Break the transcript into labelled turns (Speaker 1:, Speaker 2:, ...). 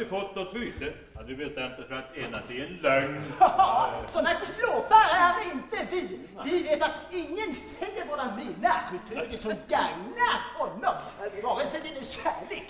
Speaker 1: fått något byte? Har du bestämt dig för att enas i en lögn?
Speaker 2: Såna klåpar är inte vi. Vi vet att ingen säger vad han menar. Utöver det som gagnar honom. Vare sig det är kärlek